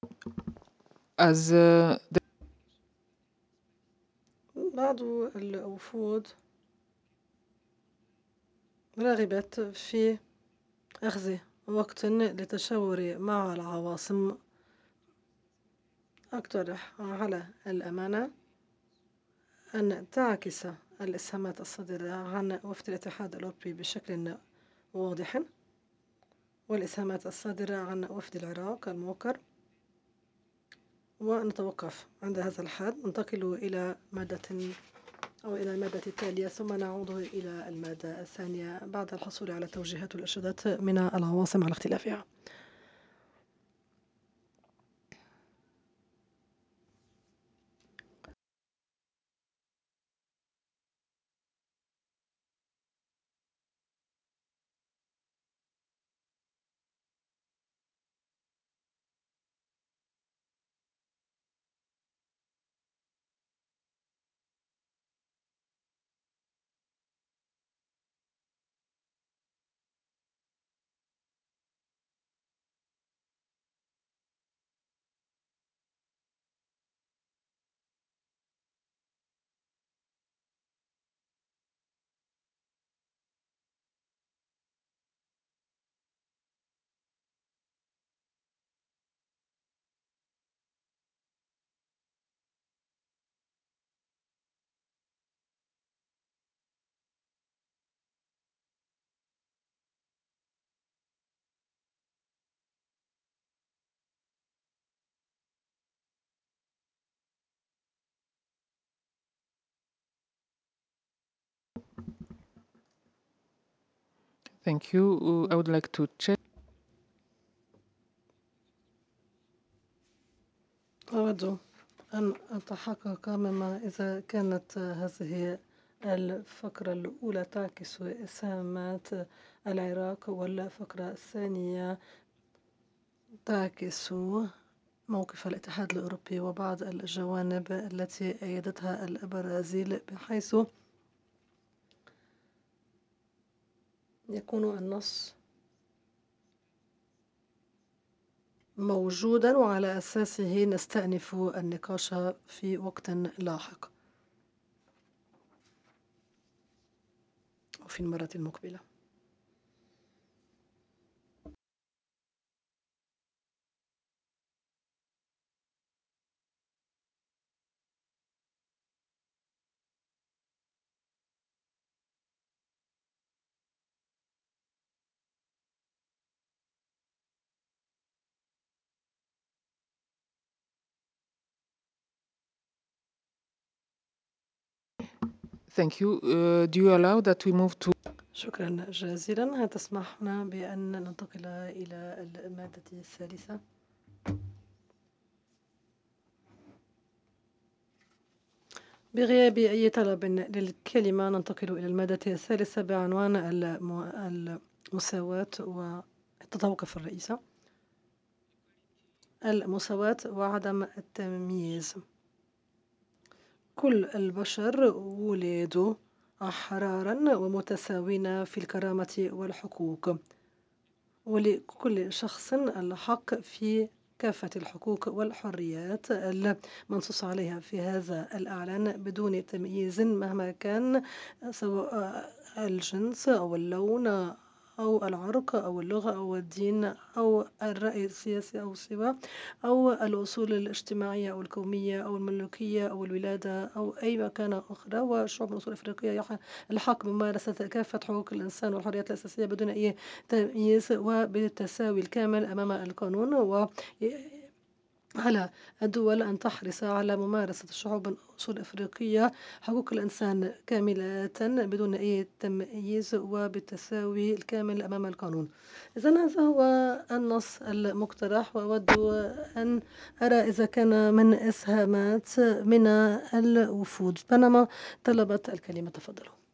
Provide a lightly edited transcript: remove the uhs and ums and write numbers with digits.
As بعض الوفود رغبت في أخذ وقت للتشاور مع العواصم. أقترح على الأمانة أن تعكس الإسهامات الصادرة عن وفد الاتحاد الأوروبي بشكل واضح، والإسهامات الصادرة عن وفد العراق الموقر، ونتوقف عند هذا الحد. ننتقل إلى المادة التالية، ثم نعود إلى المادة الثانية بعد الحصول على توجيهات والإرشادات من العواصم على اختلافها. Thank you. I would like to check. أود أن أتحقق مما إذا كانت هذه الفقرة الأولى تعكس إسهامات العراق، والفقرة الثانية تعكس موقف الاتحاد الأوروبي وبعض الجوانب التي أيدتها البرازيل، بحيث يكون النص موجودا وعلى أساسه نستأنف النقاش في وقت لاحق وفي المرة المقبلة. Thank you. Do you allow that we move to شكرا جزيلا. هتسمحنا بأن ننتقل إلى المادة الثالثة. بغياب أي طلب للكلمة ننتقل إلى المادة الثالثة بعنوان المساواة وتتوقف الرئيسة. المساواة وعدم التمييز. كل البشر ولدوا أحرارا ومتساوين في الكرامة والحقوق، ولكل شخص الحق في كافة الحقوق والحريات المنصوص عليها في هذا الإعلان بدون تمييز مهما كان، سواء الجنس أو اللون أو العرق أو اللغة أو الدين أو الرأي السياسي أو سواه، أو الأصول الاجتماعية أو القومية أو الملوكية أو الولادة أو أي مكانة أخرى. وشعوب الأصول الأفريقية الحق بممارسة كافة حقوق الإنسان والحريات الأساسية بدون أي تمييز وبالتساوي الكامل أمام القانون، وعلى الدول أن تحرص على ممارسة الشعوب الأصول الأفريقية حقوق الإنسان كاملة بدون أي تمييز وبالتساوي الكامل أمام القانون. إذن هذا هو النص المقترح، وأود أن أرى إذا كان من إسهامات من الوفود. بينما طلبت الكلمة، تفضلوا.